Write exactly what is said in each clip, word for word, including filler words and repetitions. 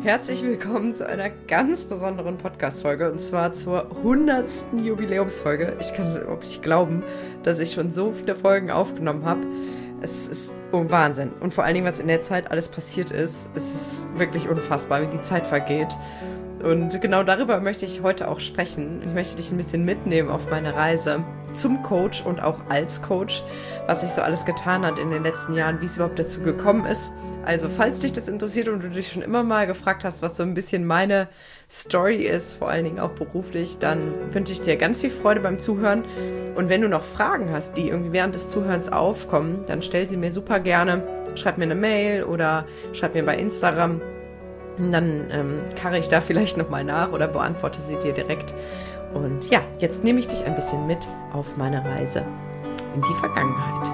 herzlich willkommen zu einer ganz besonderen Podcast-Folge und zwar zur hundertsten Jubiläumsfolge. Ich kann es überhaupt nicht glauben, dass ich schon so viele Folgen aufgenommen habe. Es ist oh, Wahnsinn. Und vor allen Dingen, was in der Zeit alles passiert ist, es ist wirklich unfassbar, wie die Zeit vergeht. Und genau darüber möchte ich heute auch sprechen. Ich möchte dich ein bisschen mitnehmen auf meine Reise zum Coach und auch als Coach, was sich so alles getan hat in den letzten Jahren, wie es überhaupt dazu gekommen ist. Also falls dich das interessiert und du dich schon immer mal gefragt hast, was so ein bisschen meine Story ist, vor allen Dingen auch beruflich, dann wünsche ich dir ganz viel Freude beim Zuhören. Und wenn du noch Fragen hast, die irgendwie während des Zuhörens aufkommen, dann stell sie mir super gerne. Schreib mir eine Mail oder schreib mir bei Instagram. Dann ähm, karre ich da vielleicht nochmal nach oder beantworte sie dir direkt. Und ja, jetzt nehme ich dich ein bisschen mit auf meine Reise in die Vergangenheit.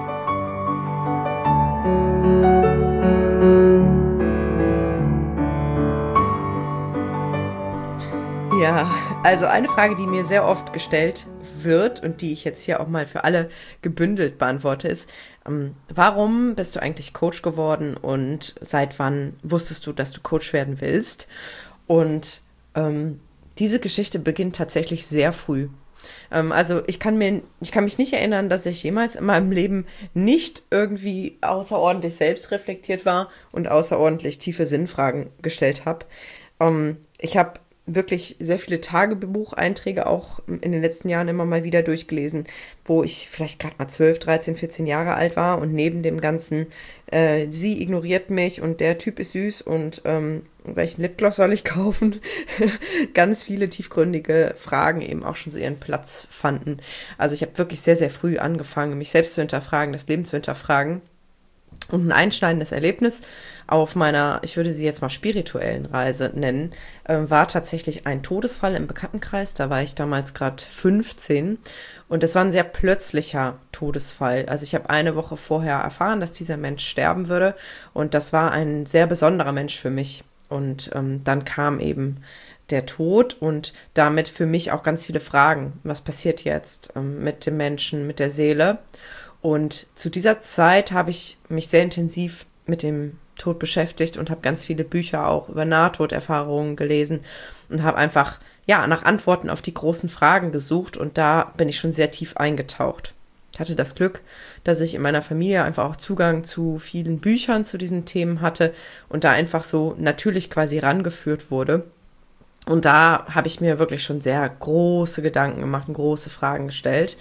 Ja, also eine Frage, die mir sehr oft gestellt wird und die ich jetzt hier auch mal für alle gebündelt beantworte, ist, ähm, warum bist du eigentlich Coach geworden und seit wann wusstest du, dass du Coach werden willst? Und ähm, diese Geschichte beginnt tatsächlich sehr früh. Ähm, also ich kann mir, ich kann mich nicht erinnern, dass ich jemals in meinem Leben nicht irgendwie außerordentlich selbstreflektiert war und außerordentlich tiefe Sinnfragen gestellt habe. Ähm, ich habe wirklich sehr viele Tagebucheinträge auch in den letzten Jahren immer mal wieder durchgelesen, wo ich vielleicht gerade mal zwölf, dreizehn, vierzehn Jahre alt war und neben dem ganzen, äh, sie ignoriert mich und der Typ ist süß und ähm, welchen Lipgloss soll ich kaufen, ganz viele tiefgründige Fragen eben auch schon so ihren Platz fanden. Also ich habe wirklich sehr, sehr früh angefangen, mich selbst zu hinterfragen, das Leben zu hinterfragen. Und ein einschneidendes Erlebnis auf meiner, ich würde sie jetzt mal spirituellen Reise nennen, äh, war tatsächlich ein Todesfall im Bekanntenkreis. Da war ich damals gerade fünfzehn und es war ein sehr plötzlicher Todesfall. Also ich habe eine Woche vorher erfahren, dass dieser Mensch sterben würde und das war ein sehr besonderer Mensch für mich. Und ähm, dann kam eben der Tod und damit für mich auch ganz viele Fragen. Was passiert jetzt ähm, mit dem Menschen, mit der Seele? Und zu dieser Zeit habe ich mich sehr intensiv mit dem Tod beschäftigt und habe ganz viele Bücher auch über Nahtoderfahrungen gelesen und habe einfach ja nach Antworten auf die großen Fragen gesucht und da bin ich schon sehr tief eingetaucht. Ich hatte das Glück, dass ich in meiner Familie einfach auch Zugang zu vielen Büchern zu diesen Themen hatte und da einfach so natürlich quasi rangeführt wurde. Und da habe ich mir wirklich schon sehr große Gedanken gemacht und große Fragen gestellt.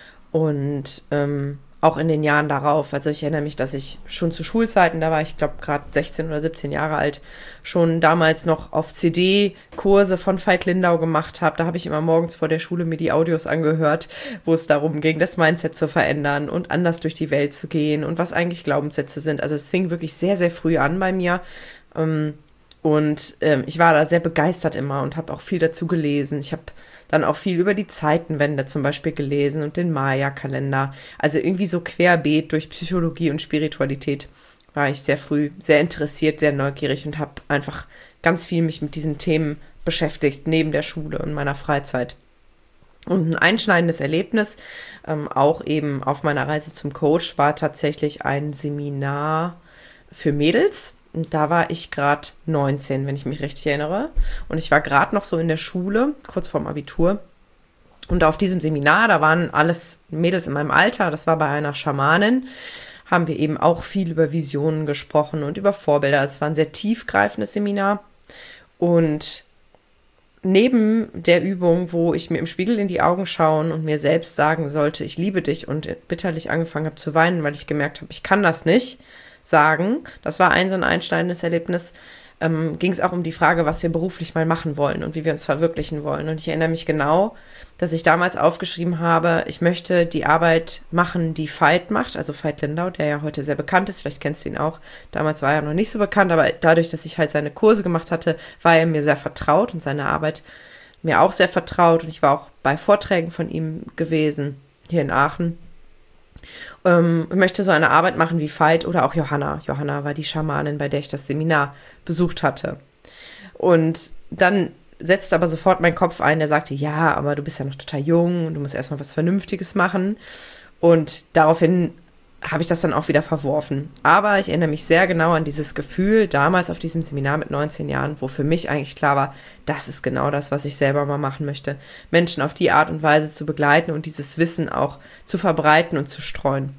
Und ähm, auch in den Jahren darauf, also ich erinnere mich, dass ich schon zu Schulzeiten, da war ich glaube gerade sechzehn oder siebzehn Jahre alt, schon damals noch auf C D-Kurse von Veit Lindau gemacht habe. Da habe ich immer morgens vor der Schule mir die Audios angehört, wo es darum ging, das Mindset zu verändern und anders durch die Welt zu gehen und was eigentlich Glaubenssätze sind. Also es fing wirklich sehr, sehr früh an bei mir. Ähm, und ähm, ich war da sehr begeistert immer und habe auch viel dazu gelesen. Ich habe dann auch viel über die Zeitenwende zum Beispiel gelesen und den Maya-Kalender. Also irgendwie so querbeet durch Psychologie und Spiritualität war ich sehr früh sehr interessiert, sehr neugierig und habe einfach ganz viel mich mit diesen Themen beschäftigt, neben der Schule und meiner Freizeit. Und ein einschneidendes Erlebnis, ähm, auch eben auf meiner Reise zum Coach, war tatsächlich ein Seminar für Mädels. Und da war ich gerade neunzehn, wenn ich mich richtig erinnere. Und ich war gerade noch so in der Schule, kurz vorm Abitur. Und auf diesem Seminar, da waren alles Mädels in meinem Alter, das war bei einer Schamanin, haben wir eben auch viel über Visionen gesprochen und über Vorbilder. Es war ein sehr tiefgreifendes Seminar. Und neben der Übung, wo ich mir im Spiegel in die Augen schauen und mir selbst sagen sollte, ich liebe dich und bitterlich angefangen habe zu weinen, weil ich gemerkt habe, ich kann das nicht sagen, das war ein so ein einschneidendes Erlebnis, ähm, ging es auch um die Frage, was wir beruflich mal machen wollen und wie wir uns verwirklichen wollen. Und ich erinnere mich genau, dass ich damals aufgeschrieben habe, ich möchte die Arbeit machen, die Veit macht, also Veit Lindau, der ja heute sehr bekannt ist, vielleicht kennst du ihn auch, damals war er noch nicht so bekannt, aber dadurch, dass ich halt seine Kurse gemacht hatte, war er mir sehr vertraut und seine Arbeit mir auch sehr vertraut und ich war auch bei Vorträgen von ihm gewesen, hier in Aachen. Ähm, ich möchte so eine Arbeit machen wie Veit oder auch Johanna. Johanna war die Schamanin, bei der ich das Seminar besucht hatte. Und dann setzte aber sofort mein Kopf ein, der sagte, ja, aber du bist ja noch total jung und du musst erstmal was Vernünftiges machen. Und daraufhin habe ich das dann auch wieder verworfen. Aber ich erinnere mich sehr genau an dieses Gefühl damals auf diesem Seminar mit neunzehn Jahren, wo für mich eigentlich klar war, das ist genau das, was ich selber mal machen möchte. Menschen auf die Art und Weise zu begleiten und dieses Wissen auch zu verbreiten und zu streuen.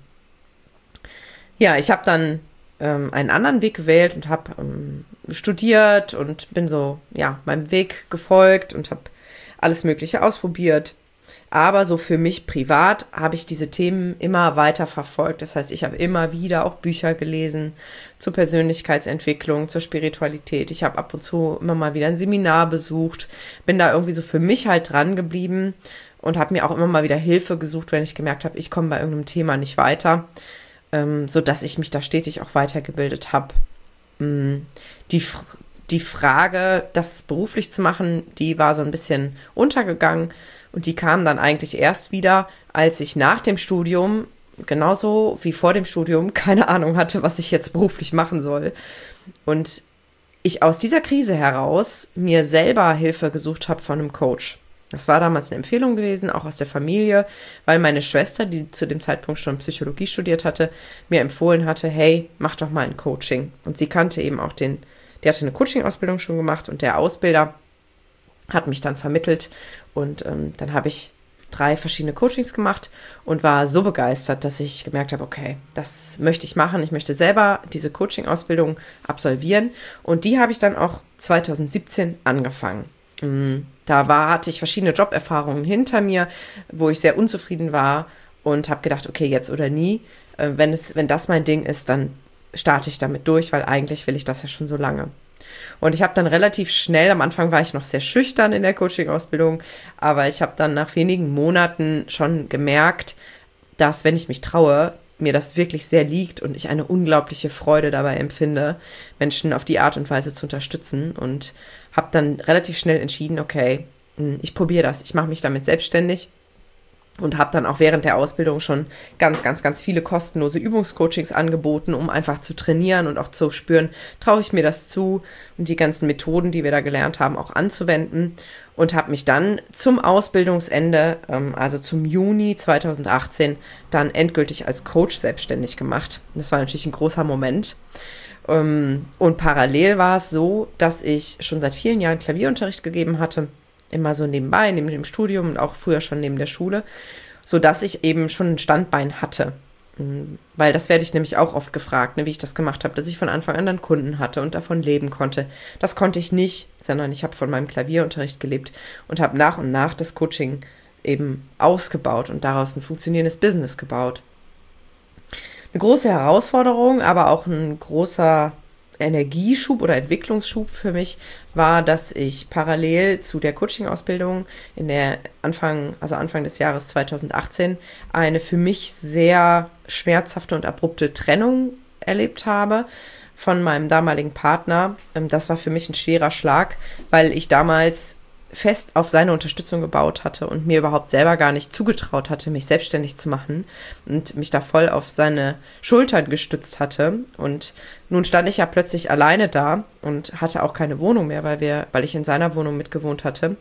Ja, ich habe dann ähm, einen anderen Weg gewählt und habe ähm, studiert und bin so, ja, meinem Weg gefolgt und habe alles Mögliche ausprobiert. Aber so für mich privat habe ich diese Themen immer weiter verfolgt. Das heißt, ich habe immer wieder auch Bücher gelesen zur Persönlichkeitsentwicklung, zur Spiritualität. Ich habe ab und zu immer mal wieder ein Seminar besucht, bin da irgendwie so für mich halt dran geblieben und habe mir auch immer mal wieder Hilfe gesucht, wenn ich gemerkt habe, ich komme bei irgendeinem Thema nicht weiter, ähm, sodass ich mich da stetig auch weitergebildet habe. Ähm, die Die Frage, das beruflich zu machen, die war so ein bisschen untergegangen und die kam dann eigentlich erst wieder, als ich nach dem Studium, genauso wie vor dem Studium, keine Ahnung hatte, was ich jetzt beruflich machen soll. Und ich aus dieser Krise heraus mir selber Hilfe gesucht habe von einem Coach. Das war damals eine Empfehlung gewesen, auch aus der Familie, weil meine Schwester, die zu dem Zeitpunkt schon Psychologie studiert hatte, mir empfohlen hatte, hey, mach doch mal ein Coaching. Und sie kannte eben auch den Der hatte eine Coaching-Ausbildung schon gemacht und der Ausbilder hat mich dann vermittelt und ähm, dann habe ich drei verschiedene Coachings gemacht und war so begeistert, dass ich gemerkt habe, okay, das möchte ich machen. Ich möchte selber diese Coaching-Ausbildung absolvieren und die habe ich dann auch zwanzig siebzehn angefangen. Da war, hatte ich verschiedene Joberfahrungen hinter mir, wo ich sehr unzufrieden war und habe gedacht, okay, jetzt oder nie. Äh, wenn es, wenn das mein Ding ist, dann starte ich damit durch, weil eigentlich will ich das ja schon so lange. Und ich habe dann relativ schnell, am Anfang war ich noch sehr schüchtern in der Coaching-Ausbildung, aber ich habe dann nach wenigen Monaten schon gemerkt, dass, wenn ich mich traue, mir das wirklich sehr liegt und ich eine unglaubliche Freude dabei empfinde, Menschen auf die Art und Weise zu unterstützen und habe dann relativ schnell entschieden, okay, ich probiere das, ich mache mich damit selbstständig. Und habe dann auch während der Ausbildung schon ganz, ganz, ganz viele kostenlose Übungscoachings angeboten, um einfach zu trainieren und auch zu spüren, traue ich mir das zu und die ganzen Methoden, die wir da gelernt haben, auch anzuwenden. Und habe mich dann zum Ausbildungsende, ähm, also zum Juni zwanzig achtzehn, dann endgültig als Coach selbstständig gemacht. Das war natürlich ein großer Moment. Ähm, und parallel war es so, dass ich schon seit vielen Jahren Klavierunterricht gegeben hatte. Immer so nebenbei, neben dem Studium und auch früher schon neben der Schule, sodass ich eben schon ein Standbein hatte. Weil das werde ich nämlich auch oft gefragt, ne, wie ich das gemacht habe, dass ich von Anfang an dann Kunden hatte und davon leben konnte. Das konnte ich nicht, sondern ich habe von meinem Klavierunterricht gelebt und habe nach und nach das Coaching eben ausgebaut und daraus ein funktionierendes Business gebaut. Eine große Herausforderung, aber auch ein großer Energieschub oder Entwicklungsschub für mich war, dass ich parallel zu der Coaching-Ausbildung in der Anfang, also Anfang des Jahres zwanzig achtzehn eine für mich sehr schmerzhafte und abrupte Trennung erlebt habe von meinem damaligen Partner. Das war für mich ein schwerer Schlag, weil ich damals fest auf seine Unterstützung gebaut hatte und mir überhaupt selber gar nicht zugetraut hatte, mich selbstständig zu machen und mich da voll auf seine Schultern gestützt hatte. Und nun stand ich ja plötzlich alleine da und hatte auch keine Wohnung mehr, weil wir, weil ich in seiner Wohnung mitgewohnt hatte.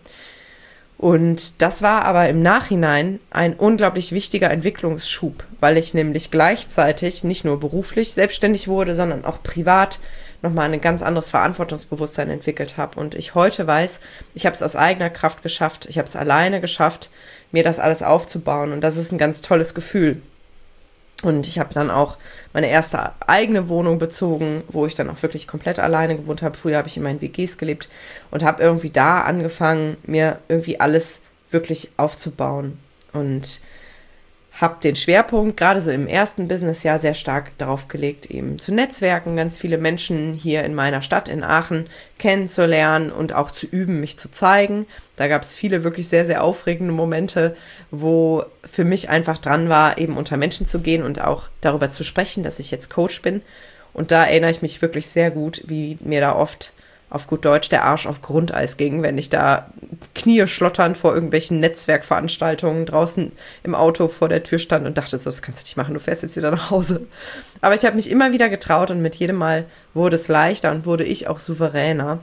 Und das war aber im Nachhinein ein unglaublich wichtiger Entwicklungsschub, weil ich nämlich gleichzeitig nicht nur beruflich selbstständig wurde, sondern auch privat nochmal ein ganz anderes Verantwortungsbewusstsein entwickelt habe. Und ich heute weiß, ich habe es aus eigener Kraft geschafft, ich habe es alleine geschafft, mir das alles aufzubauen. Und das ist ein ganz tolles Gefühl. Und ich habe dann auch meine erste eigene Wohnung bezogen, wo ich dann auch wirklich komplett alleine gewohnt habe. Früher habe ich in meinen W Gs gelebt und habe irgendwie da angefangen, mir irgendwie alles wirklich aufzubauen. Und habe den Schwerpunkt gerade so im ersten Businessjahr sehr stark darauf gelegt, eben zu netzwerken, ganz viele Menschen hier in meiner Stadt in Aachen kennenzulernen und auch zu üben, mich zu zeigen. Da gab es viele wirklich sehr, sehr aufregende Momente, wo für mich einfach dran war, eben unter Menschen zu gehen und auch darüber zu sprechen, dass ich jetzt Coach bin. Und da erinnere ich mich wirklich sehr gut, wie mir da oft auf gut Deutsch der Arsch auf Grundeis ging, wenn ich da Knie schlotternd vor irgendwelchen Netzwerkveranstaltungen draußen im Auto vor der Tür stand und dachte so, das kannst du nicht machen, du fährst jetzt wieder nach Hause. Aber ich habe mich immer wieder getraut und mit jedem Mal wurde es leichter und wurde ich auch souveräner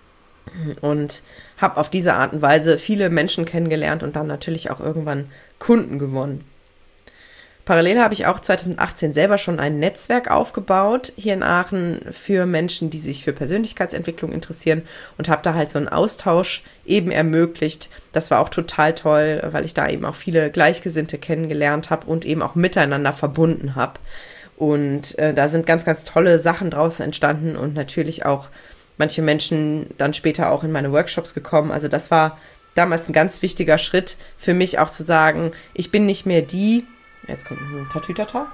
und habe auf diese Art und Weise viele Menschen kennengelernt und dann natürlich auch irgendwann Kunden gewonnen. Parallel habe ich auch zwanzig achtzehn selber schon ein Netzwerk aufgebaut hier in Aachen für Menschen, die sich für Persönlichkeitsentwicklung interessieren und habe da halt so einen Austausch eben ermöglicht. Das war auch total toll, weil ich da eben auch viele Gleichgesinnte kennengelernt habe und eben auch miteinander verbunden habe. Und äh, da sind ganz, ganz tolle Sachen draus entstanden und natürlich auch manche Menschen dann später auch in meine Workshops gekommen. Also das war damals ein ganz wichtiger Schritt für mich auch zu sagen, ich bin nicht mehr die, jetzt kommt ein Tatütata,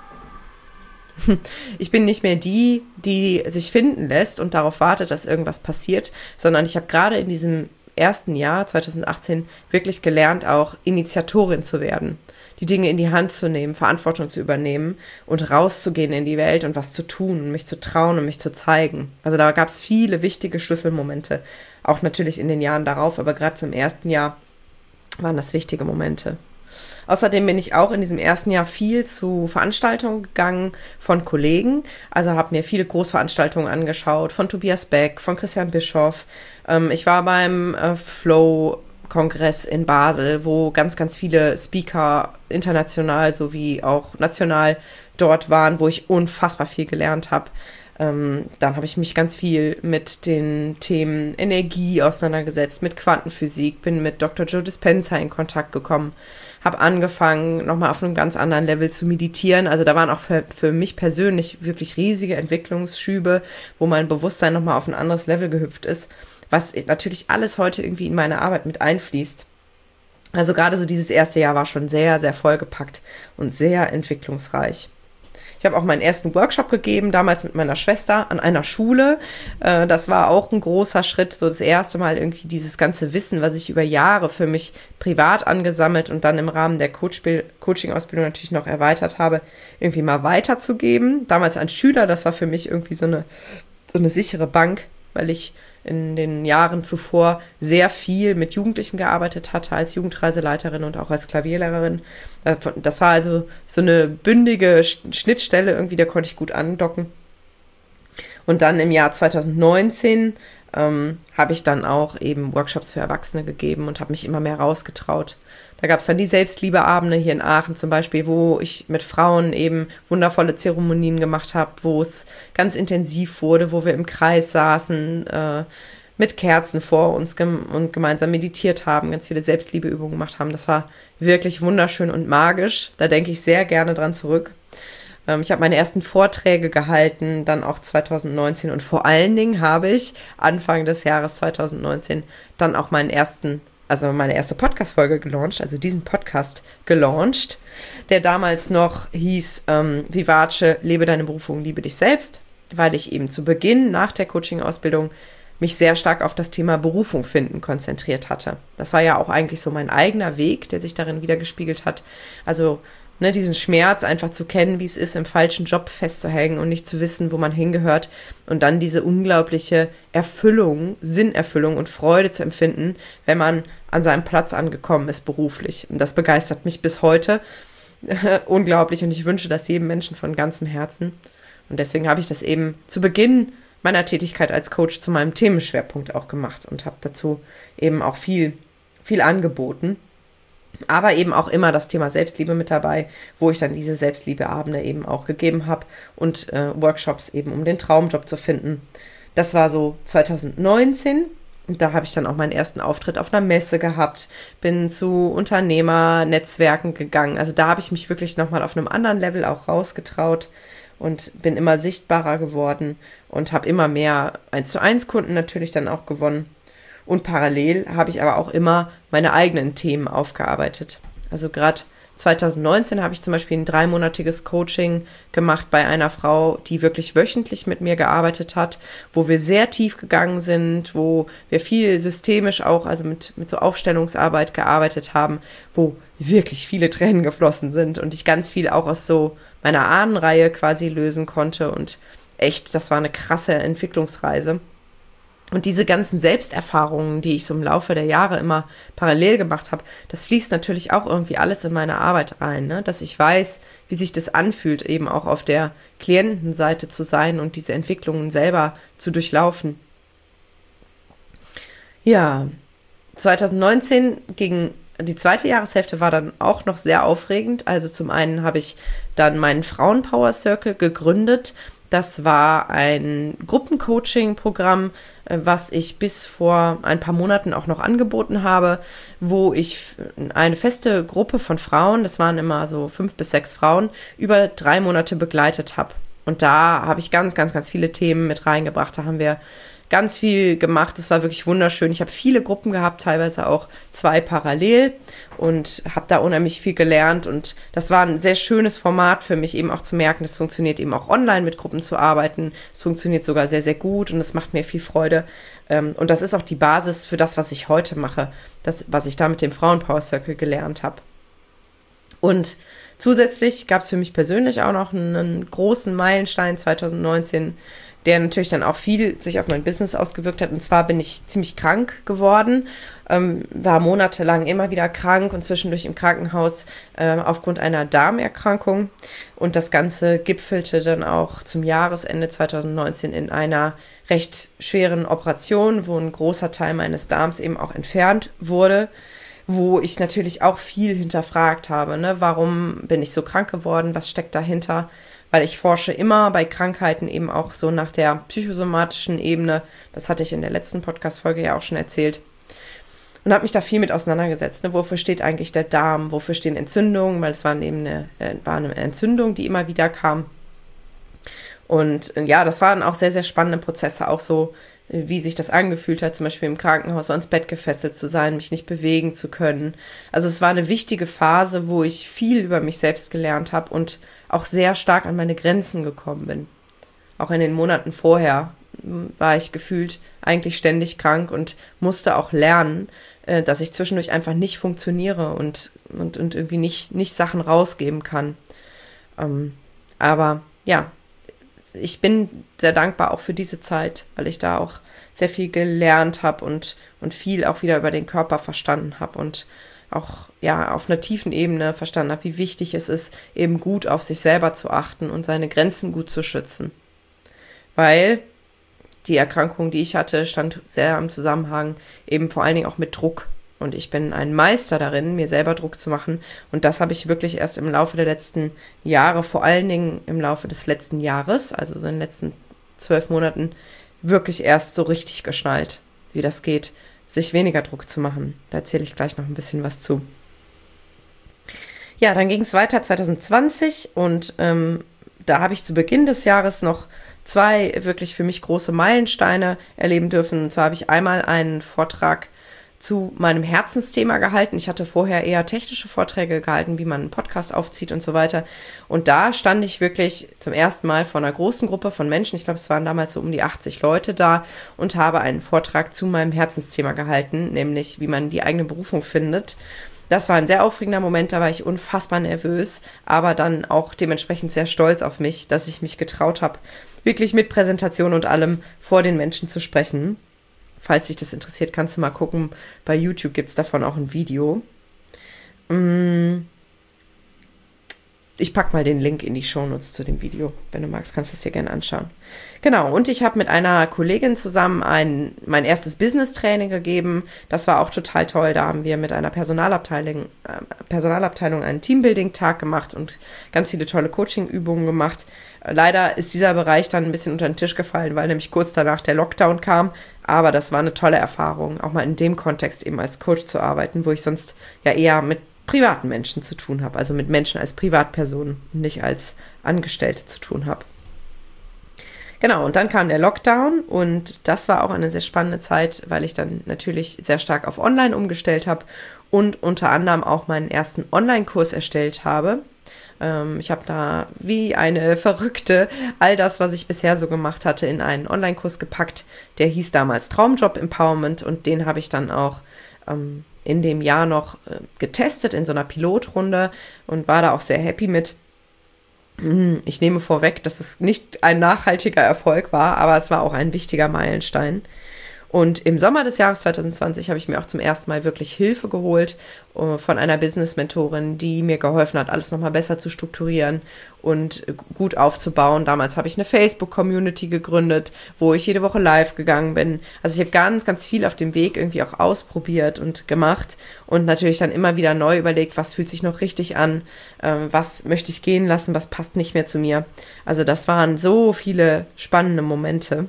ich bin nicht mehr die, die sich finden lässt und darauf wartet, dass irgendwas passiert, sondern ich habe gerade in diesem ersten Jahr, zwanzig achtzehn, wirklich gelernt, auch Initiatorin zu werden, die Dinge in die Hand zu nehmen, Verantwortung zu übernehmen und rauszugehen in die Welt und was zu tun und mich zu trauen und mich zu zeigen. Also da gab es viele wichtige Schlüsselmomente, auch natürlich in den Jahren darauf, aber gerade zum ersten Jahr waren das wichtige Momente. Außerdem bin ich auch in diesem ersten Jahr viel zu Veranstaltungen gegangen von Kollegen. Also habe mir viele Großveranstaltungen angeschaut, von Tobias Beck, von Christian Bischoff. Ähm, ich war beim äh, Flow-Kongress in Basel, wo ganz, ganz viele Speaker international sowie auch national dort waren, wo ich unfassbar viel gelernt habe. Ähm, dann habe ich mich ganz viel mit den Themen Energie auseinandergesetzt, mit Quantenphysik, bin mit Doktor Joe Dispenza in Kontakt gekommen, habe angefangen, nochmal auf einem ganz anderen Level zu meditieren. Also da waren auch für, für mich persönlich wirklich riesige Entwicklungsschübe, wo mein Bewusstsein nochmal auf ein anderes Level gehüpft ist, was natürlich alles heute irgendwie in meine Arbeit mit einfließt. Also gerade so dieses erste Jahr war schon sehr, sehr vollgepackt und sehr entwicklungsreich. Ich habe auch meinen ersten Workshop gegeben, damals mit meiner Schwester an einer Schule. Äh, das war auch ein großer Schritt, so das erste Mal irgendwie dieses ganze Wissen, was ich über Jahre für mich privat angesammelt und dann im Rahmen der Coach- Coaching-Ausbildung natürlich noch erweitert habe, irgendwie mal weiterzugeben. Damals an Schüler, das war für mich irgendwie so eine, so eine sichere Bank, weil ich in den Jahren zuvor sehr viel mit Jugendlichen gearbeitet hatte, als Jugendreiseleiterin und auch als Klavierlehrerin. Das war also so eine bündige Schnittstelle, irgendwie, da konnte ich gut andocken. Und dann im Jahr zwanzig neunzehn ähm, habe ich dann auch eben Workshops für Erwachsene gegeben und habe mich immer mehr rausgetraut. Da gab es dann die Selbstliebeabende hier in Aachen zum Beispiel, wo ich mit Frauen eben wundervolle Zeremonien gemacht habe, wo es ganz intensiv wurde, wo wir im Kreis saßen, äh, mit Kerzen vor uns gem- und gemeinsam meditiert haben, ganz viele Selbstliebeübungen gemacht haben. Das war wirklich wunderschön und magisch. Da denke ich sehr gerne dran zurück. Ähm, ich habe meine ersten Vorträge gehalten, dann auch zwanzig neunzehn und vor allen Dingen habe ich Anfang des Jahres zwanzig neunzehn dann auch meinen ersten also meine erste Podcast-Folge gelauncht, also diesen Podcast gelauncht, der damals noch hieß ähm, Vivace, lebe deine Berufung, liebe dich selbst, weil ich eben zu Beginn nach der Coaching-Ausbildung mich sehr stark auf das Thema Berufung finden konzentriert hatte. Das war ja auch eigentlich so mein eigener Weg, der sich darin wiedergespiegelt hat. Also ne, diesen Schmerz einfach zu kennen, wie es ist, im falschen Job festzuhängen und nicht zu wissen, wo man hingehört und dann diese unglaubliche Erfüllung, Sinnerfüllung und Freude zu empfinden, wenn man an seinem Platz angekommen ist beruflich. Und das begeistert mich bis heute unglaublich und ich wünsche das jedem Menschen von ganzem Herzen. Und deswegen habe ich das eben zu Beginn meiner Tätigkeit als Coach zu meinem Themenschwerpunkt auch gemacht und habe dazu eben auch viel, viel angeboten. Aber eben auch immer das Thema Selbstliebe mit dabei, wo ich dann diese Selbstliebeabende eben auch gegeben habe und äh, Workshops eben, um den Traumjob zu finden. Das war so zwanzig neunzehn und da habe ich dann auch meinen ersten Auftritt auf einer Messe gehabt, bin zu Unternehmernetzwerken gegangen. Also da habe ich mich wirklich nochmal auf einem anderen Level auch rausgetraut und bin immer sichtbarer geworden und habe immer mehr eins zu eins Kunden natürlich dann auch gewonnen. Und parallel habe ich aber auch immer meine eigenen Themen aufgearbeitet. Also gerade zwanzig neunzehn habe ich zum Beispiel ein dreimonatiges Coaching gemacht bei einer Frau, die wirklich wöchentlich mit mir gearbeitet hat, wo wir sehr tief gegangen sind, wo wir viel systemisch auch, also mit, mit so Aufstellungsarbeit gearbeitet haben, wo wirklich viele Tränen geflossen sind und ich ganz viel auch aus so meiner Ahnenreihe quasi lösen konnte und echt, das war eine krasse Entwicklungsreise. Und diese ganzen Selbsterfahrungen, die ich so im Laufe der Jahre immer parallel gemacht habe, das fließt natürlich auch irgendwie alles in meine Arbeit rein, ne? Dass ich weiß, wie sich das anfühlt, eben auch auf der Klientenseite zu sein und diese Entwicklungen selber zu durchlaufen. Ja, zwanzig neunzehn ging die zweite Jahreshälfte war dann auch noch sehr aufregend. Also zum einen habe ich dann meinen Frauen-Power Circle gegründet. Das war ein Gruppencoaching-Programm, was ich bis vor ein paar Monaten auch noch angeboten habe, wo ich eine feste Gruppe von Frauen, das waren immer so fünf bis sechs Frauen, über drei Monate begleitet habe. Und da habe ich ganz, ganz, ganz viele Themen mit reingebracht. Da haben wir ganz viel gemacht. Es war wirklich wunderschön. Ich habe viele Gruppen gehabt, teilweise auch zwei parallel und habe da unheimlich viel gelernt. Und das war ein sehr schönes Format für mich, eben auch zu merken, es funktioniert eben auch online mit Gruppen zu arbeiten. Es funktioniert sogar sehr, sehr gut und es macht mir viel Freude. Und das ist auch die Basis für das, was ich heute mache, das, was ich da mit dem Frauen-Power Circle gelernt habe. Und zusätzlich gab es für mich persönlich auch noch einen großen Meilenstein zwanzig neunzehn, der natürlich dann auch viel sich auf mein Business ausgewirkt hat. Und zwar bin ich ziemlich krank geworden, ähm, war monatelang immer wieder krank und zwischendurch im Krankenhaus äh, aufgrund einer Darmerkrankung. Und das Ganze gipfelte dann auch zum Jahresende zwanzig neunzehn in einer recht schweren Operation, wo ein großer Teil meines Darms eben auch entfernt wurde, wo ich natürlich auch viel hinterfragt habe, ne? Warum bin ich so krank geworden? Was steckt dahinter? Weil ich forsche immer bei Krankheiten eben auch so nach der psychosomatischen Ebene. Das hatte ich in der letzten Podcast-Folge ja auch schon erzählt. Und habe mich da viel mit auseinandergesetzt. Ne? Wofür steht eigentlich der Darm? Wofür stehen Entzündungen? Weil es war eben eine, äh, war eine Entzündung, die immer wieder kam. Und äh, ja, das waren auch sehr, sehr spannende Prozesse. Auch so, äh, wie sich das angefühlt hat, zum Beispiel im Krankenhaus so ans Bett gefesselt zu sein, mich nicht bewegen zu können. Also es war eine wichtige Phase, wo ich viel über mich selbst gelernt habe und auch sehr stark an meine Grenzen gekommen bin. Auch in den Monaten vorher war ich gefühlt eigentlich ständig krank und musste auch lernen, dass ich zwischendurch einfach nicht funktioniere und, und, und irgendwie nicht, nicht Sachen rausgeben kann. Ähm, aber ja, ich bin sehr dankbar auch für diese Zeit, weil ich da auch sehr viel gelernt habe und, und viel auch wieder über den Körper verstanden habe und auch ja auf einer tiefen Ebene verstanden habe, wie wichtig es ist, eben gut auf sich selber zu achten und seine Grenzen gut zu schützen. Weil die Erkrankung, die ich hatte, stand sehr im Zusammenhang eben vor allen Dingen auch mit Druck. Und ich bin ein Meister darin, mir selber Druck zu machen. Und das habe ich wirklich erst im Laufe der letzten Jahre, vor allen Dingen im Laufe des letzten Jahres, also so in den letzten zwölf Monaten, wirklich erst so richtig geschnallt, wie das geht, sich weniger Druck zu machen. Da erzähle ich gleich noch ein bisschen was zu. Ja, dann ging es weiter zwanzig zwanzig und ähm, da habe ich zu Beginn des Jahres noch zwei wirklich für mich große Meilensteine erleben dürfen. Und zwar habe ich einmal einen Vortrag zu meinem Herzensthema gehalten. Ich hatte vorher eher technische Vorträge gehalten, wie man einen Podcast aufzieht und so weiter. Und da stand ich wirklich zum ersten Mal vor einer großen Gruppe von Menschen, ich glaube, es waren damals so um die achtzig Leute da, und habe einen Vortrag zu meinem Herzensthema gehalten, nämlich wie man die eigene Berufung findet. Das war ein sehr aufregender Moment, da war ich unfassbar nervös, aber dann auch dementsprechend sehr stolz auf mich, dass ich mich getraut habe, wirklich mit Präsentation und allem vor den Menschen zu sprechen. Falls dich das interessiert, kannst du mal gucken. Bei YouTube gibt es davon auch ein Video. Ich packe mal den Link in die Shownotes zu dem Video. Wenn du magst, kannst du es dir gerne anschauen. Genau, und ich habe mit einer Kollegin zusammen ein, mein erstes Business-Training gegeben. Das war auch total toll. Da haben wir mit einer Personalabteilung, äh, Personalabteilung einen Teambuilding-Tag gemacht und ganz viele tolle Coaching-Übungen gemacht. Leider ist dieser Bereich dann ein bisschen unter den Tisch gefallen, weil nämlich kurz danach der Lockdown kam. Aber das war eine tolle Erfahrung, auch mal in dem Kontext eben als Coach zu arbeiten, wo ich sonst ja eher mit privaten Menschen zu tun habe, also mit Menschen als Privatpersonen und nicht als Angestellte zu tun habe. Genau, und dann kam der Lockdown und das war auch eine sehr spannende Zeit, weil ich dann natürlich sehr stark auf Online umgestellt habe und unter anderem auch meinen ersten Online-Kurs erstellt habe. Ähm, ich habe da wie eine Verrückte all das, was ich bisher so gemacht hatte, in einen Online-Kurs gepackt. Der hieß damals Traumjob Empowerment und den habe ich dann auch ähm, in dem Jahr noch äh, getestet in so einer Pilotrunde und war da auch sehr happy mit. Ich nehme vorweg, dass es nicht ein nachhaltiger Erfolg war, aber es war auch ein wichtiger Meilenstein. Und im Sommer des Jahres zwanzig zwanzig habe ich mir auch zum ersten Mal wirklich Hilfe geholt uh, von einer Business-Mentorin, die mir geholfen hat, alles nochmal besser zu strukturieren und gut aufzubauen. Damals habe ich eine Facebook-Community gegründet, wo ich jede Woche live gegangen bin. Also ich habe ganz, ganz viel auf dem Weg irgendwie auch ausprobiert und gemacht und natürlich dann immer wieder neu überlegt, was fühlt sich noch richtig an, äh, was möchte ich gehen lassen, was passt nicht mehr zu mir. Also das waren so viele spannende Momente.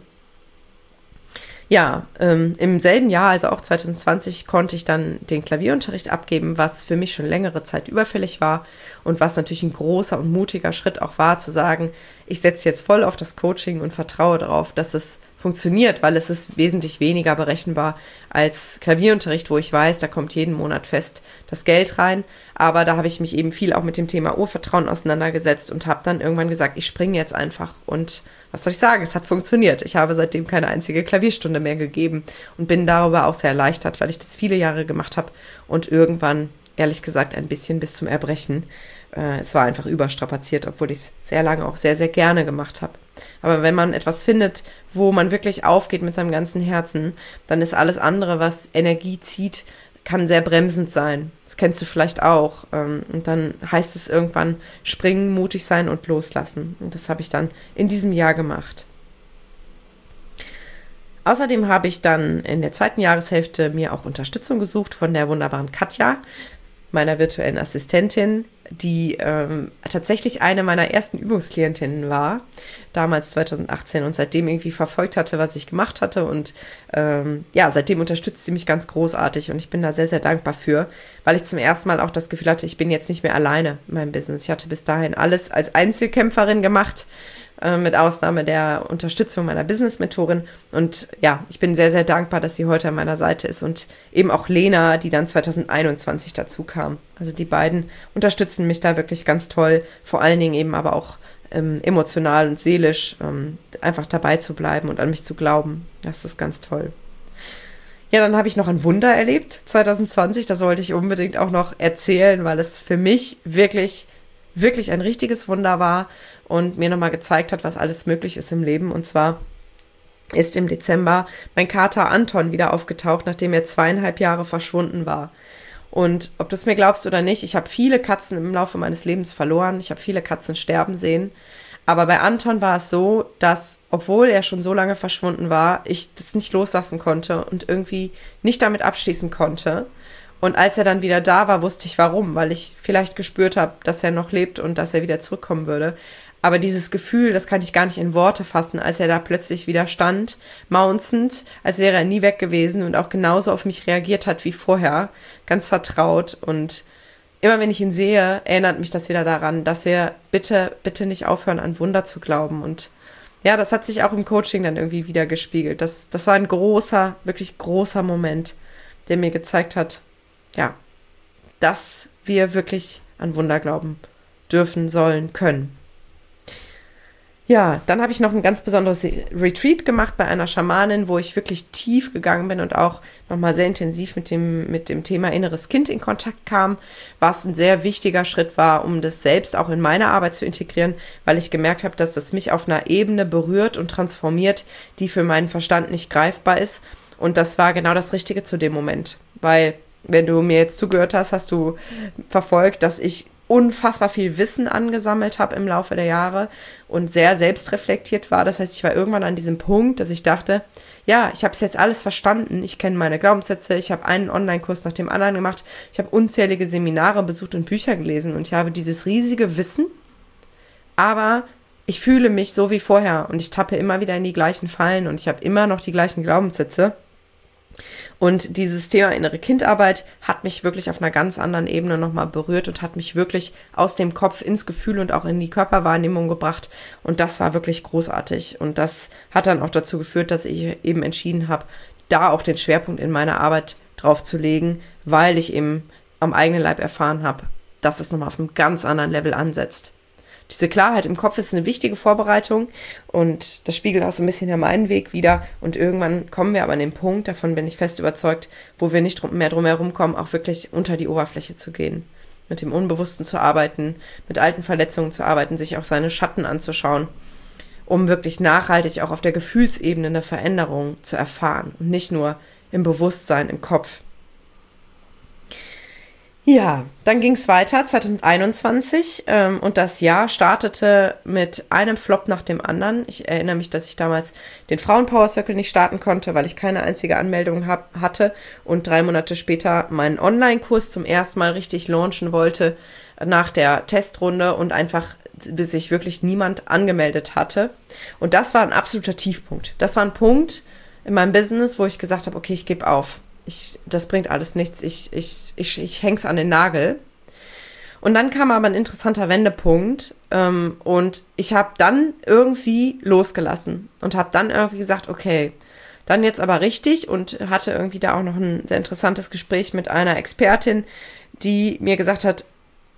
Ja, ähm, im selben Jahr, also auch zwanzig zwanzig, konnte ich dann den Klavierunterricht abgeben, was für mich schon längere Zeit überfällig war und was natürlich ein großer und mutiger Schritt auch war, zu sagen, ich setze jetzt voll auf das Coaching und vertraue darauf, dass es funktioniert, weil es ist wesentlich weniger berechenbar als Klavierunterricht, wo ich weiß, da kommt jeden Monat fest das Geld rein. Aber da habe ich mich eben viel auch mit dem Thema Urvertrauen auseinandergesetzt und habe dann irgendwann gesagt, ich springe jetzt einfach. Und was soll ich sagen, es hat funktioniert. Ich habe seitdem keine einzige Klavierstunde mehr gegeben und bin darüber auch sehr erleichtert, weil ich das viele Jahre gemacht habe und irgendwann, ehrlich gesagt, ein bisschen bis zum Erbrechen. Äh, es war einfach überstrapaziert, obwohl ich es sehr lange auch sehr, sehr gerne gemacht habe. Aber wenn man etwas findet, wo man wirklich aufgeht mit seinem ganzen Herzen, dann ist alles andere, was Energie zieht, kann sehr bremsend sein. Das kennst du vielleicht auch. Und dann heißt es irgendwann springen, mutig sein und loslassen. Und das habe ich dann in diesem Jahr gemacht. Außerdem habe ich dann in der zweiten Jahreshälfte mir auch Unterstützung gesucht von der wunderbaren Katja, meiner virtuellen Assistentin, die ähm, tatsächlich eine meiner ersten Übungsklientinnen war, damals zwanzig achtzehn, und seitdem irgendwie verfolgt hatte, was ich gemacht hatte. Und ähm, ja, seitdem unterstützt sie mich ganz großartig und ich bin da sehr, sehr dankbar für, weil ich zum ersten Mal auch das Gefühl hatte, ich bin jetzt nicht mehr alleine in meinem Business. Ich hatte bis dahin alles als Einzelkämpferin gemacht, mit Ausnahme der Unterstützung meiner Business-Mentorin. Und ja, ich bin sehr, sehr dankbar, dass sie heute an meiner Seite ist und eben auch Lena, die dann zwanzig einundzwanzig dazu kam. Also die beiden unterstützen mich da wirklich ganz toll, vor allen Dingen eben aber auch ähm, emotional und seelisch ähm, einfach dabei zu bleiben und an mich zu glauben. Das ist ganz toll. Ja, dann habe ich noch ein Wunder erlebt, zwanzig zwanzig. Das wollte ich unbedingt auch noch erzählen, weil es für mich wirklich wirklich ein richtiges Wunder war und mir nochmal gezeigt hat, was alles möglich ist im Leben. Und zwar ist im Dezember mein Kater Anton wieder aufgetaucht, nachdem er zweieinhalb Jahre verschwunden war. Und ob du es mir glaubst oder nicht, ich habe viele Katzen im Laufe meines Lebens verloren. Ich habe viele Katzen sterben sehen. Aber bei Anton war es so, dass, obwohl er schon so lange verschwunden war, ich das nicht loslassen konnte und irgendwie nicht damit abschließen konnte. Und als er dann wieder da war, wusste ich warum, weil ich vielleicht gespürt habe, dass er noch lebt und dass er wieder zurückkommen würde. Aber dieses Gefühl, das kann ich gar nicht in Worte fassen, als er da plötzlich wieder stand, maunzend, als wäre er nie weg gewesen und auch genauso auf mich reagiert hat wie vorher, ganz vertraut. Und immer wenn ich ihn sehe, erinnert mich das wieder daran, dass wir bitte, bitte nicht aufhören, an Wunder zu glauben. Und ja, das hat sich auch im Coaching dann irgendwie wieder gespiegelt. Das, das war ein großer, wirklich großer Moment, der mir gezeigt hat, ja, dass wir wirklich an Wunder glauben dürfen, sollen, können. Ja, dann habe ich noch ein ganz besonderes Retreat gemacht bei einer Schamanin, wo ich wirklich tief gegangen bin und auch nochmal sehr intensiv mit dem, mit dem Thema inneres Kind in Kontakt kam, was ein sehr wichtiger Schritt war, um das selbst auch in meine Arbeit zu integrieren, weil ich gemerkt habe, dass das mich auf einer Ebene berührt und transformiert, die für meinen Verstand nicht greifbar ist. Und das war genau das Richtige zu dem Moment, weil wenn du mir jetzt zugehört hast, hast du verfolgt, dass ich unfassbar viel Wissen angesammelt habe im Laufe der Jahre und sehr selbstreflektiert war. Das heißt, ich war irgendwann an diesem Punkt, dass ich dachte, ja, ich habe es jetzt alles verstanden. Ich kenne meine Glaubenssätze, ich habe einen Online-Kurs nach dem anderen gemacht, ich habe unzählige Seminare besucht und Bücher gelesen und ich habe dieses riesige Wissen, aber ich fühle mich so wie vorher und ich tappe immer wieder in die gleichen Fallen und ich habe immer noch die gleichen Glaubenssätze. Und dieses Thema innere Kindarbeit hat mich wirklich auf einer ganz anderen Ebene nochmal berührt und hat mich wirklich aus dem Kopf ins Gefühl und auch in die Körperwahrnehmung gebracht. Und das war wirklich großartig. Und das hat dann auch dazu geführt, dass ich eben entschieden habe, da auch den Schwerpunkt in meiner Arbeit drauf zu legen, weil ich eben am eigenen Leib erfahren habe, dass es nochmal auf einem ganz anderen Level ansetzt. Diese Klarheit im Kopf ist eine wichtige Vorbereitung und das spiegelt auch so ein bisschen ja meinen Weg wider. Und irgendwann kommen wir aber an den Punkt, davon bin ich fest überzeugt, wo wir nicht mehr drum herum kommen, auch wirklich unter die Oberfläche zu gehen. Mit dem Unbewussten zu arbeiten, mit alten Verletzungen zu arbeiten, sich auch seine Schatten anzuschauen um wirklich nachhaltig auch auf der Gefühlsebene eine Veränderung zu erfahren und nicht nur im Bewusstsein, im Kopf. Ja, dann ging es weiter, zwanzig einundzwanzig, ähm, und das Jahr startete mit einem Flop nach dem anderen. Ich erinnere mich, dass ich damals den Frauenpower Circle nicht starten konnte, weil ich keine einzige Anmeldung hab, hatte und drei Monate später meinen Online-Kurs zum ersten Mal richtig launchen wollte nach der Testrunde und einfach bis sich wirklich niemand angemeldet hatte. Und das war ein absoluter Tiefpunkt. Das war ein Punkt in meinem Business, wo ich gesagt habe, okay, ich gebe auf. Ich, das bringt alles nichts, ich, ich, ich, ich häng's an den Nagel. Und dann kam aber ein interessanter Wendepunkt ähm, und ich habe dann irgendwie losgelassen und habe dann irgendwie gesagt, okay, dann jetzt aber richtig, und hatte irgendwie da auch noch ein sehr interessantes Gespräch mit einer Expertin, die mir gesagt hat,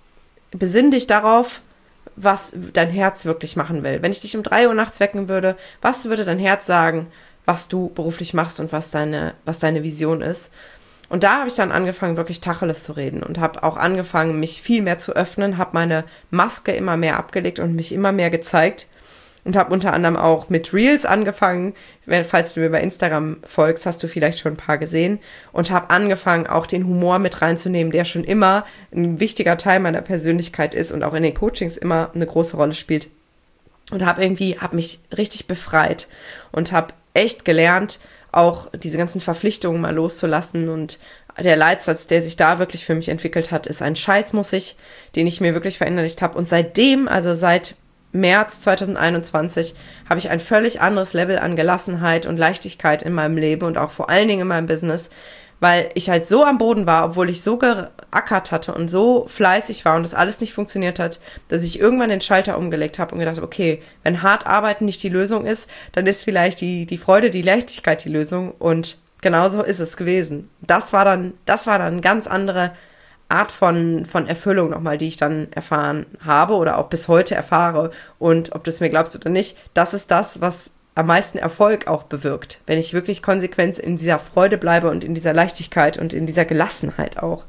besinn dich darauf, was dein Herz wirklich machen will. Wenn ich dich um drei Uhr nachts wecken würde, was würde dein Herz sagen, was du beruflich machst und was deine, was deine Vision ist? Und da habe ich dann angefangen, wirklich Tacheles zu reden und habe auch angefangen, mich viel mehr zu öffnen, habe meine Maske immer mehr abgelegt und mich immer mehr gezeigt und habe unter anderem auch mit Reels angefangen. Falls du mir bei Instagram folgst, hast du vielleicht schon ein paar gesehen, und habe angefangen, auch den Humor mit reinzunehmen, der schon immer ein wichtiger Teil meiner Persönlichkeit ist und auch in den Coachings immer eine große Rolle spielt. Und habe irgendwie, habe mich richtig befreit und habe echt gelernt, auch diese ganzen Verpflichtungen mal loszulassen, und der Leitsatz, der sich da wirklich für mich entwickelt hat, ist: ein Scheiß muss ich, den ich mir wirklich verinnerlicht habe. Und seitdem, also seit März zwanzig einundzwanzig, habe ich ein völlig anderes Level an Gelassenheit und Leichtigkeit in meinem Leben und auch vor allen Dingen in meinem Business, weil ich halt so am Boden war, obwohl ich so geackert hatte und so fleißig war und das alles nicht funktioniert hat, dass ich irgendwann den Schalter umgelegt habe und gedacht habe, okay, wenn hart arbeiten nicht die Lösung ist, dann ist vielleicht die, die Freude, die Leichtigkeit die Lösung, und genauso ist es gewesen. Das war dann, das war dann eine ganz andere Art von, von Erfüllung nochmal, die ich dann erfahren habe oder auch bis heute erfahre, und ob du es mir glaubst oder nicht, das ist das, was am meisten Erfolg auch bewirkt, wenn ich wirklich konsequent in dieser Freude bleibe und in dieser Leichtigkeit und in dieser Gelassenheit auch.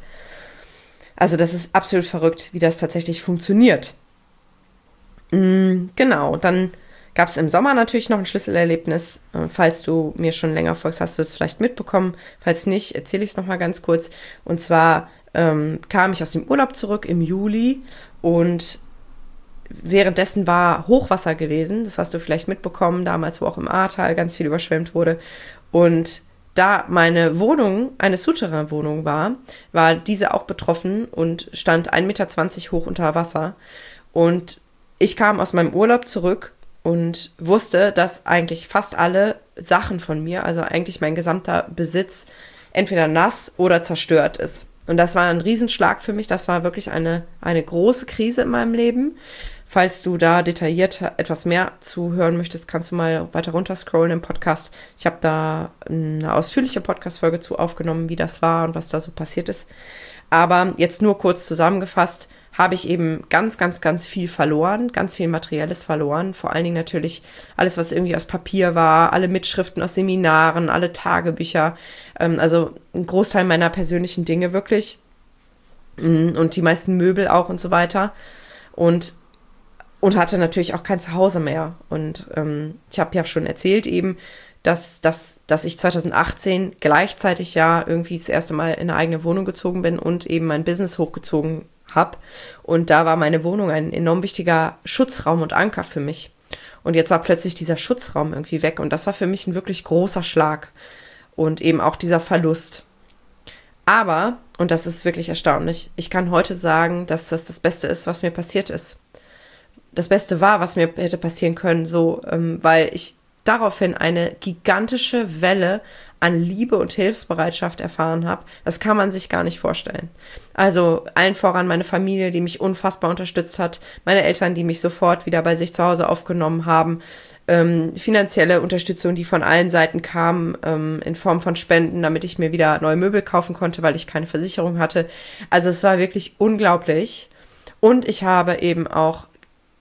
Also das ist absolut verrückt, wie das tatsächlich funktioniert. Mm, genau, dann gab es im Sommer natürlich noch ein Schlüsselerlebnis. Falls du mir schon länger folgst, hast du es vielleicht mitbekommen. Falls nicht, erzähle ich es nochmal ganz kurz. Und zwar ähm, kam ich aus dem Urlaub zurück im Juli, und währenddessen war Hochwasser gewesen, das hast du vielleicht mitbekommen, damals, wo auch im Ahrtal ganz viel überschwemmt wurde. Und da meine Wohnung eine Souterrain-Wohnung war, war diese auch betroffen und stand ein Meter zwanzig hoch unter Wasser. Und ich kam aus meinem Urlaub zurück und wusste, dass eigentlich fast alle Sachen von mir, also eigentlich mein gesamter Besitz, entweder nass oder zerstört ist. Und das war ein Riesenschlag für mich, das war wirklich eine, eine große Krise in meinem Leben. Falls du da detailliert etwas mehr zu hören möchtest, kannst du mal weiter runter scrollen im Podcast. Ich habe da eine ausführliche Podcast-Folge zu aufgenommen, wie das war und was da so passiert ist. Aber jetzt nur kurz zusammengefasst, habe ich eben ganz, ganz, ganz viel verloren, ganz viel Materielles verloren. Vor allen Dingen natürlich alles, was irgendwie aus Papier war, alle Mitschriften aus Seminaren, alle Tagebücher, ähm, also ein Großteil meiner persönlichen Dinge wirklich, und die meisten Möbel auch und so weiter. Und Und hatte natürlich auch kein Zuhause mehr. Und ähm, ich habe ja schon erzählt eben, dass, dass, dass ich zwanzig achtzehn gleichzeitig ja irgendwie das erste Mal in eine eigene Wohnung gezogen bin und eben mein Business hochgezogen habe. Und da war meine Wohnung ein enorm wichtiger Schutzraum und Anker für mich. Und jetzt war plötzlich dieser Schutzraum irgendwie weg. Und das war für mich ein wirklich großer Schlag. Und eben auch dieser Verlust. Aber, und das ist wirklich erstaunlich, ich kann heute sagen, dass das das Beste ist, was mir passiert ist. Das Beste war, was mir hätte passieren können, so, ähm, weil ich daraufhin eine gigantische Welle an Liebe und Hilfsbereitschaft erfahren habe. Das kann man sich gar nicht vorstellen. Also allen voran meine Familie, die mich unfassbar unterstützt hat, meine Eltern, die mich sofort wieder bei sich zu Hause aufgenommen haben, ähm, finanzielle Unterstützung, die von allen Seiten kam, ähm, in Form von Spenden, damit ich mir wieder neue Möbel kaufen konnte, weil ich keine Versicherung hatte. Also es war wirklich unglaublich. Und ich habe eben auch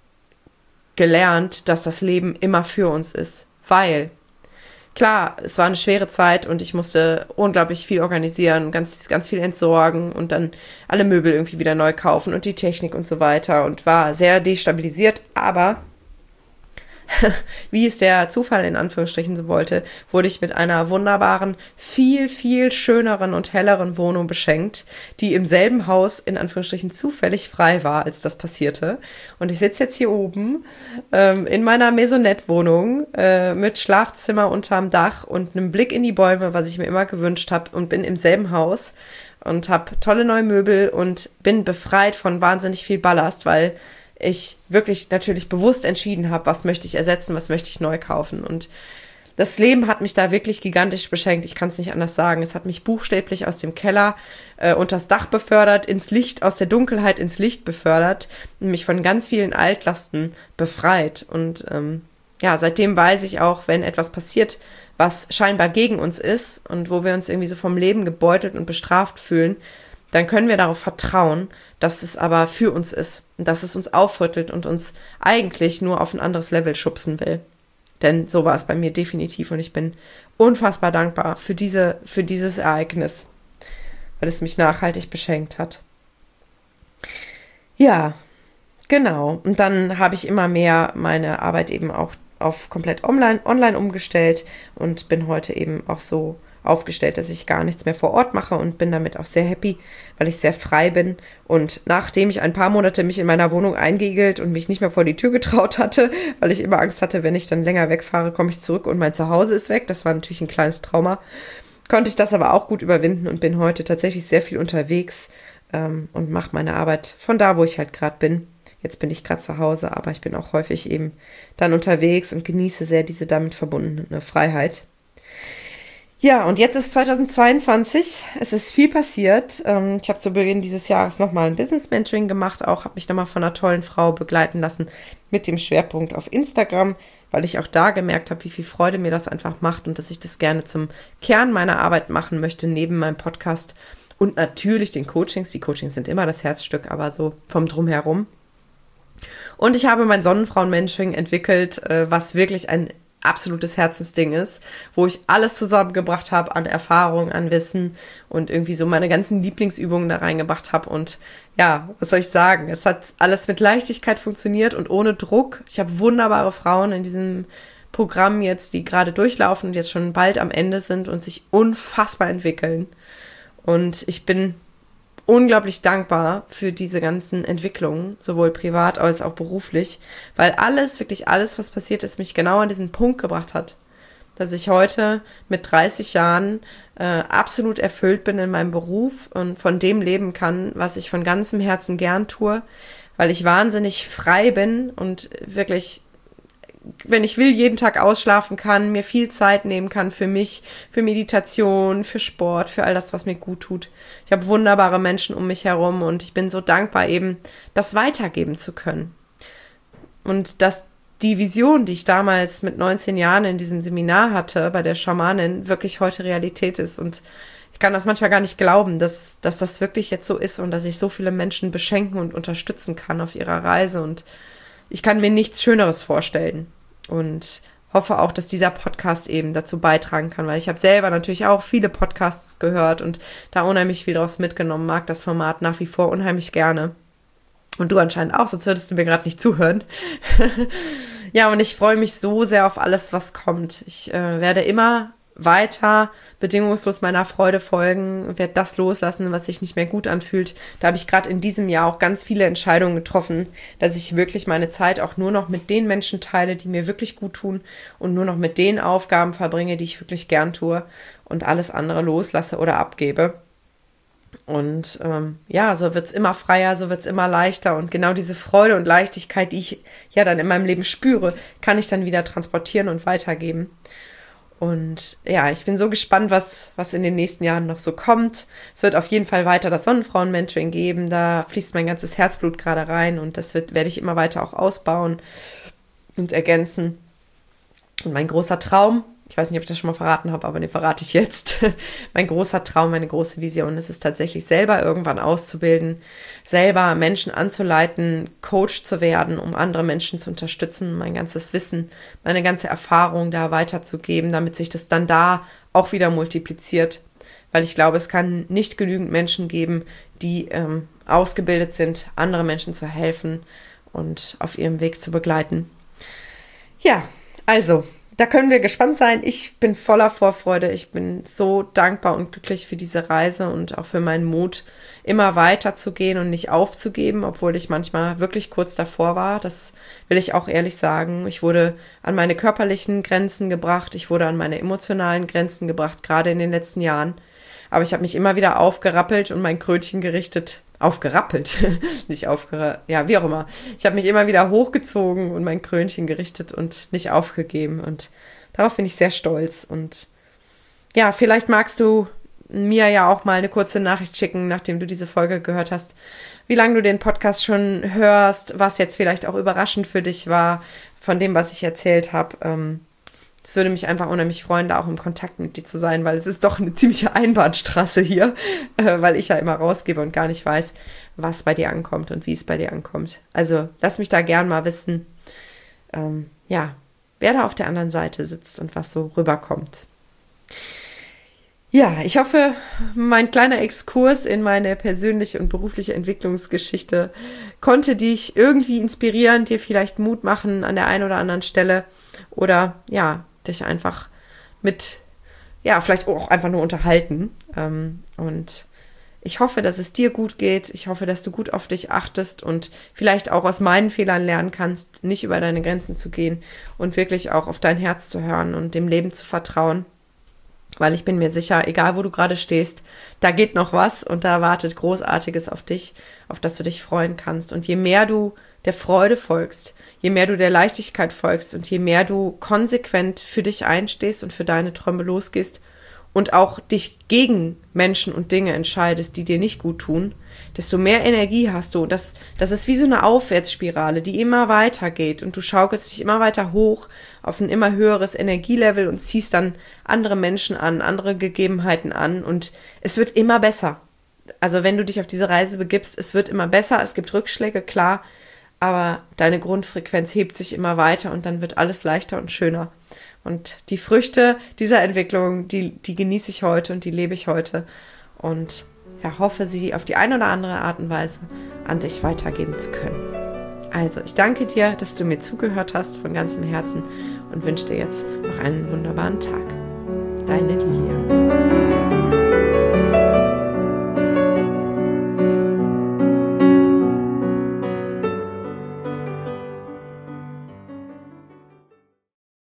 gelernt, dass das Leben immer für uns ist, weil, klar, es war eine schwere Zeit und ich musste unglaublich viel organisieren, ganz, ganz viel entsorgen und dann alle Möbel irgendwie wieder neu kaufen und die Technik und so weiter und war sehr destabilisiert, aber wie es der Zufall in Anführungsstrichen so wollte, wurde ich mit einer wunderbaren, viel, viel schöneren und helleren Wohnung beschenkt, die im selben Haus in Anführungsstrichen zufällig frei war, als das passierte. Und ich sitze jetzt hier oben ähm, in meiner Maisonette-Wohnung äh, mit Schlafzimmer unterm Dach und einem Blick in die Bäume, was ich mir immer gewünscht habe, und bin im selben Haus und habe tolle neue Möbel und bin befreit von wahnsinnig viel Ballast, weil ich wirklich natürlich bewusst entschieden habe, was möchte ich ersetzen, was möchte ich neu kaufen. Und das Leben hat mich da wirklich gigantisch beschenkt. Ich kann es nicht anders sagen. Es hat mich buchstäblich aus dem Keller äh, unters Dach befördert, ins Licht, aus der Dunkelheit ins Licht befördert und mich von ganz vielen Altlasten befreit. Und ähm, ja, seitdem weiß ich auch, wenn etwas passiert, was scheinbar gegen uns ist und wo wir uns irgendwie so vom Leben gebeutelt und bestraft fühlen, dann können wir darauf vertrauen, dass es aber für uns ist und dass es uns aufrüttelt und uns eigentlich nur auf ein anderes Level schubsen will. Denn so war es bei mir definitiv und ich bin unfassbar dankbar für diese, für dieses Ereignis, weil es mich nachhaltig beschenkt hat. Ja, genau. Und dann habe ich immer mehr meine Arbeit eben auch auf komplett online, online umgestellt und bin heute eben auch so aufgestellt, dass ich gar nichts mehr vor Ort mache und bin damit auch sehr happy, weil ich sehr frei bin. Und nachdem ich ein paar Monate mich in meiner Wohnung eingeigelt und mich nicht mehr vor die Tür getraut hatte, weil ich immer Angst hatte, wenn ich dann länger wegfahre, komme ich zurück und mein Zuhause ist weg. Das war natürlich ein kleines Trauma. Konnte ich das aber auch gut überwinden und bin heute tatsächlich sehr viel unterwegs ähm, und mache meine Arbeit von da, wo ich halt gerade bin. Jetzt bin ich gerade zu Hause, aber ich bin auch häufig eben dann unterwegs und genieße sehr diese damit verbundene Freiheit. Ja, und jetzt ist zweitausendzweiundzwanzig, es ist viel passiert. Ähm, ich habe zu Beginn dieses Jahres nochmal ein Business-Mentoring gemacht, auch habe mich nochmal von einer tollen Frau begleiten lassen mit dem Schwerpunkt auf Instagram, weil ich auch da gemerkt habe, wie viel Freude mir das einfach macht und dass ich das gerne zum Kern meiner Arbeit machen möchte, neben meinem Podcast und natürlich den Coachings. Die Coachings sind immer das Herzstück, aber so vom Drumherum. Und ich habe mein Sonnenfrauen-Mentoring entwickelt, äh, was wirklich ein absolutes Herzensding ist, wo ich alles zusammengebracht habe an Erfahrung, an Wissen und irgendwie so meine ganzen Lieblingsübungen da reingebracht habe. Und ja, was soll ich sagen? Es hat alles mit Leichtigkeit funktioniert und ohne Druck. Ich habe wunderbare Frauen in diesem Programm jetzt, die gerade durchlaufen und jetzt schon bald am Ende sind und sich unfassbar entwickeln. Und ich bin unglaublich dankbar für diese ganzen Entwicklungen, sowohl privat als auch beruflich, weil alles, wirklich alles, was passiert ist, mich genau an diesen Punkt gebracht hat, dass ich heute mit dreißig Jahren äh, absolut erfüllt bin in meinem Beruf und von dem leben kann, was ich von ganzem Herzen gern tue, weil ich wahnsinnig frei bin und wirklich, wenn ich will, jeden Tag ausschlafen kann, mir viel Zeit nehmen kann für mich, für Meditation, für Sport, für all das, was mir gut tut. Ich habe wunderbare Menschen um mich herum und ich bin so dankbar eben, das weitergeben zu können. Und dass die Vision, die ich damals mit neunzehn Jahren in diesem Seminar hatte, bei der Schamanin, wirklich heute Realität ist. Und ich kann das manchmal gar nicht glauben, dass, dass das wirklich jetzt so ist und dass ich so viele Menschen beschenken und unterstützen kann auf ihrer Reise. Und ich kann mir nichts Schöneres vorstellen. Und hoffe auch, dass dieser Podcast eben dazu beitragen kann, weil ich habe selber natürlich auch viele Podcasts gehört und da unheimlich viel draus mitgenommen, mag das Format nach wie vor unheimlich gerne. Und du anscheinend auch, sonst würdest du mir gerade nicht zuhören. Ja, und ich freue mich so sehr auf alles, was kommt. Ich äh, werde immer weiter bedingungslos meiner Freude folgen, werde das loslassen, was sich nicht mehr gut anfühlt. Da habe ich gerade in diesem Jahr auch ganz viele Entscheidungen getroffen, dass ich wirklich meine Zeit auch nur noch mit den Menschen teile, die mir wirklich gut tun und nur noch mit den Aufgaben verbringe, die ich wirklich gern tue und alles andere loslasse oder abgebe. Und ähm, ja, so wird's immer freier, so wird's immer leichter und genau diese Freude und Leichtigkeit, die ich ja dann in meinem Leben spüre, kann ich dann wieder transportieren und weitergeben. Und ja, ich bin so gespannt, was, was in den nächsten Jahren noch so kommt. Es wird auf jeden Fall weiter das Sonnenfrauen-Mentoring geben. Da fließt mein ganzes Herzblut gerade rein und das wird, werde ich immer weiter auch ausbauen und ergänzen. Und mein großer Traum, ich weiß nicht, ob ich das schon mal verraten habe, aber den verrate ich jetzt. Mein großer Traum, meine große Vision ist es tatsächlich, selber irgendwann auszubilden, selber Menschen anzuleiten, Coach zu werden, um andere Menschen zu unterstützen, mein ganzes Wissen, meine ganze Erfahrung da weiterzugeben, damit sich das dann da auch wieder multipliziert. Weil ich glaube, es kann nicht genügend Menschen geben, die ähm, ausgebildet sind, andere Menschen zu helfen und auf ihrem Weg zu begleiten. Ja, also, da können wir gespannt sein. Ich bin voller Vorfreude. Ich bin so dankbar und glücklich für diese Reise und auch für meinen Mut, immer weiter zu gehen und nicht aufzugeben, obwohl ich manchmal wirklich kurz davor war. Das will ich auch ehrlich sagen. Ich wurde an meine körperlichen Grenzen gebracht. Ich wurde an meine emotionalen Grenzen gebracht, gerade in den letzten Jahren. Aber ich habe mich immer wieder aufgerappelt und mein Krönchen gerichtet. Aufgerappelt, nicht aufgerappelt, ja, wie auch immer. Ich habe mich immer wieder hochgezogen und mein Krönchen gerichtet und nicht aufgegeben. Und darauf bin ich sehr stolz. Und ja, vielleicht magst du mir ja auch mal eine kurze Nachricht schicken, nachdem du diese Folge gehört hast, wie lange du den Podcast schon hörst, was jetzt vielleicht auch überraschend für dich war von dem, was ich erzählt habe. Ähm, Es würde mich einfach unheimlich freuen, da auch im Kontakt mit dir zu sein, weil es ist doch eine ziemliche Einbahnstraße hier, äh, weil ich ja immer rausgebe und gar nicht weiß, was bei dir ankommt und wie es bei dir ankommt. Also lass mich da gern mal wissen, ähm, ja, wer da auf der anderen Seite sitzt und was so rüberkommt. Ja, ich hoffe, mein kleiner Exkurs in meine persönliche und berufliche Entwicklungsgeschichte konnte dich irgendwie inspirieren, dir vielleicht Mut machen an der einen oder anderen Stelle oder ja, dich einfach mit, ja, vielleicht auch einfach nur unterhalten. Ähm, und ich hoffe, dass es dir gut geht. Ich hoffe, dass du gut auf dich achtest und vielleicht auch aus meinen Fehlern lernen kannst, nicht über deine Grenzen zu gehen und wirklich auch auf dein Herz zu hören und dem Leben zu vertrauen. Weil ich bin mir sicher, egal wo du gerade stehst, da geht noch was und da wartet Großartiges auf dich, auf das du dich freuen kannst. Und je mehr du der Freude folgst, je mehr du der Leichtigkeit folgst und je mehr du konsequent für dich einstehst und für deine Träume losgehst und auch dich gegen Menschen und Dinge entscheidest, die dir nicht gut tun, desto mehr Energie hast du. Und das, das ist wie so eine Aufwärtsspirale, die immer weiter geht und du schaukelst dich immer weiter hoch auf ein immer höheres Energielevel und ziehst dann andere Menschen an, andere Gegebenheiten an und es wird immer besser. Also wenn du dich auf diese Reise begibst, es wird immer besser, es gibt Rückschläge, klar, aber deine Grundfrequenz hebt sich immer weiter und dann wird alles leichter und schöner. Und die Früchte dieser Entwicklung, die, die genieße ich heute und die lebe ich heute und ja, hoffe, sie auf die eine oder andere Art und Weise an dich weitergeben zu können. Also, ich danke dir, dass du mir zugehört hast von ganzem Herzen und wünsche dir jetzt noch einen wunderbaren Tag. Deine Lilia.